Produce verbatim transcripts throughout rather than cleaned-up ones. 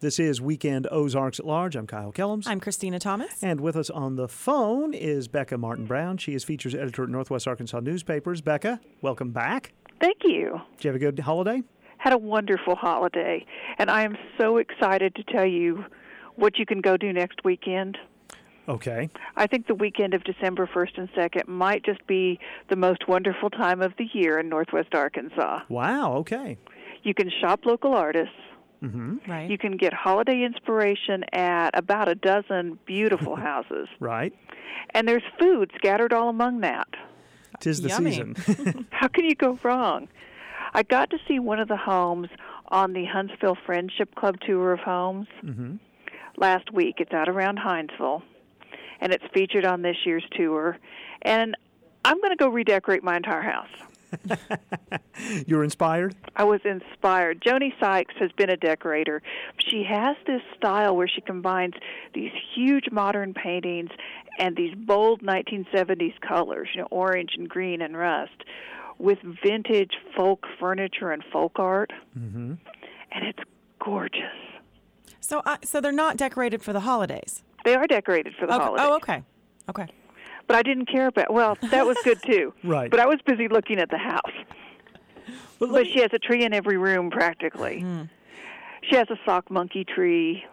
This is Weekend Ozarks at Large. I'm Kyle Kellums. I'm Christina Thomas. And with us on the phone is Becca Martin Brown. She is features editor at Northwest Arkansas Newspapers. Becca, welcome back. Thank you. Did you have a good holiday? Had a wonderful holiday, and I am so excited to tell you what you can go do next weekend. Okay. I think the weekend of December first and second might just be the most wonderful time of the year in Northwest Arkansas. Wow, okay. You can shop local artists. Mm-hmm. Right. You can get holiday inspiration at about a dozen beautiful houses. Right. And there's food scattered all among that. 'Tis the Yummy. season. How can you go wrong? I got to see one of the homes on the Huntsville Friendship Club tour of homes mm-hmm. last week. It's out around Hinesville, and it's featured on this year's tour. And I'm going to go redecorate my entire house. You were inspired? I was inspired. Joni Sykes has been a decorator. She has this style where she combines these huge modern paintings and these bold nineteen seventies colors, you know, orange and green and rust, with vintage folk furniture and folk art. Mm-hmm. And it's gorgeous. So, uh, so they're not decorated for the holidays. They are decorated for the Okay. holidays. Oh, okay. Okay. But I didn't care about, well, that was good too. Right. But I was busy looking at the house. But, But she has a tree in every room practically. Mm. She has a sock monkey tree.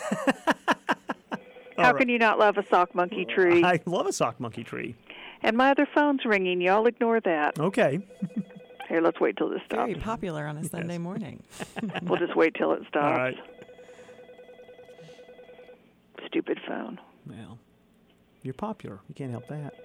How right. can you not love a sock monkey tree? I love a sock monkey tree. And my other phone's ringing. Y'all ignore that. Okay. Here, let's wait till this stops. Very popular on a Sunday morning. We'll just wait till it stops. All right. Stupid phone. Well, you're popular. You can't help that.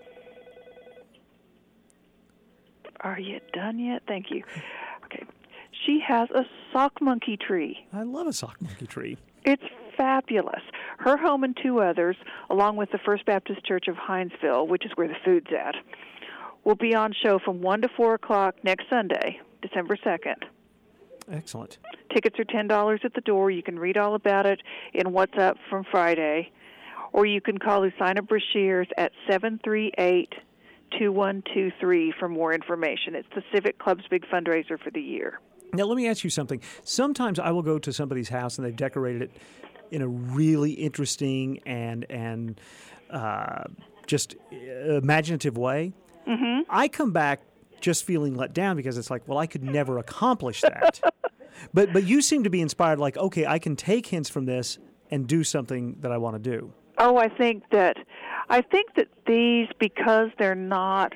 Are you done yet? Thank you. Okay. She has a sock monkey tree. I love a sock monkey tree. It's fabulous. Her home and two others, along with the First Baptist Church of Hinesville, which is where the food's at, will be on show from one to four o'clock next Sunday, December second. Excellent. Tickets are ten dollars at the door. You can read all about it in What's Up from Friday, or you can call Lucina Brashears at seven three eight, two one two three for more information. It's the Civic Club's big fundraiser for the year. Now, let me ask you something. Sometimes I will go to somebody's house and they've decorated it in a really interesting and and uh, just imaginative way. Mm-hmm. I come back just feeling let down because it's like, well, I could never accomplish that. but but you seem to be inspired, like, okay, I can take hints from this and do something that I want to do. Oh, I think that I think that these, because they're not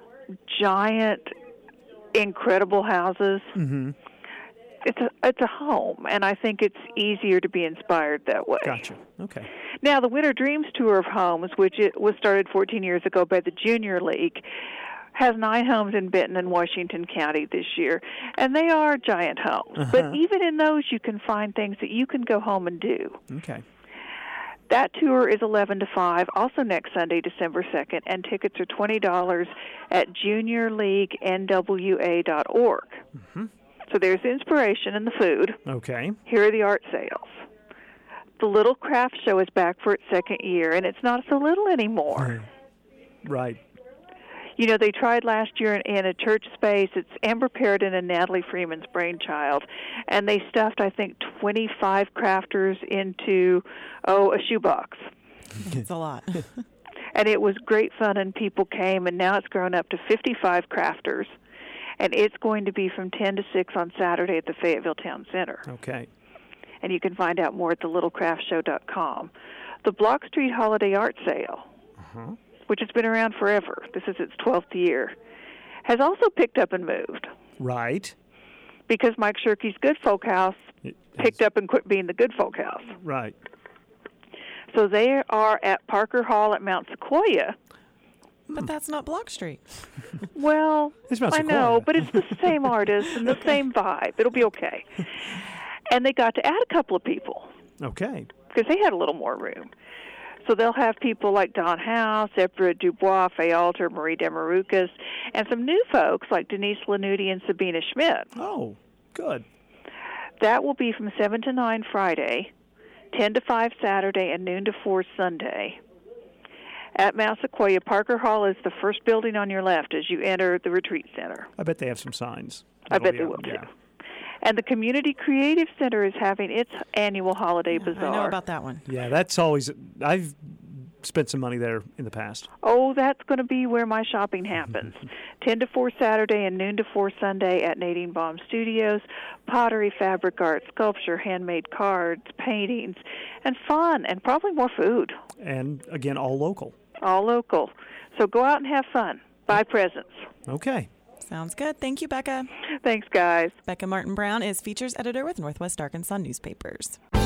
giant, incredible houses, Mm-hmm. it's a it's a home, and I think it's easier to be inspired that way. Gotcha. Okay. Now, the Winter Dreams Tour of Homes, which it was started fourteen years ago by the Junior League, has nine homes in Benton and Washington County this year, and they are giant homes. Uh-huh. But even in those, you can find things that you can go home and do. Okay. That tour is eleven to five, also next Sunday, December second, and tickets are twenty dollars at junior league n w a dot org. Mm-hmm. So there's the inspiration and the food. Okay. Here are the art sales. The Little Craft Show is back for its second year, and it's not so little anymore. Right. You know, they tried last year in, in a church space. It's Amber Paradin and Natalie Freeman's brainchild, and they stuffed, I think, twenty-five crafters into, oh, a shoebox. It's a lot. And it was great fun, and people came, and now it's grown up to fifty-five crafters, and it's going to be from ten to six on Saturday at the Fayetteville Town Center. Okay. And you can find out more at the little craft show dot com. The Block Street Holiday Art Sale, Uh-huh. which has been around forever, this is its twelfth year, has also picked up and moved Right. because Mike Shirky's Good Folk House It picked has- up and quit being the Good Folk House. Right. So they are at Parker Hall at Mount Sequoia. But that's not Block Street. Well, It's Mount I Sequoia. know, but it's the same artist and the same vibe. It'll be okay. And they got to add a couple of people Okay. because they had a little more room. So they'll have people like Don House, Everett Dubois, Faye Alter, Marie Demarukas, and some new folks like Denise Lanuti and Sabina Schmidt. Oh, good. That will be from seven to nine Friday, ten to five Saturday, and noon to four Sunday. At Mount Sequoia, Parker Hall is the first building on your left as you enter the retreat center. I bet they have some signs. I bet That'll they be will, out- too. yeah. And the Community Creative Center is having its annual holiday bazaar. I know about that one. Yeah, that's always. I've spent some money there in the past. Oh, that's going to be where my shopping happens. ten to four Saturday and noon to four Sunday at Nadine Baum Studios. Pottery, fabric art, sculpture, handmade cards, paintings, and fun, and probably more food. And again, all local. All local. So go out and have fun. Buy presents. Okay. Sounds good. Thank you, Becca. Thanks, guys. Becca Martin Brown is features editor with Northwest Arkansas Newspapers.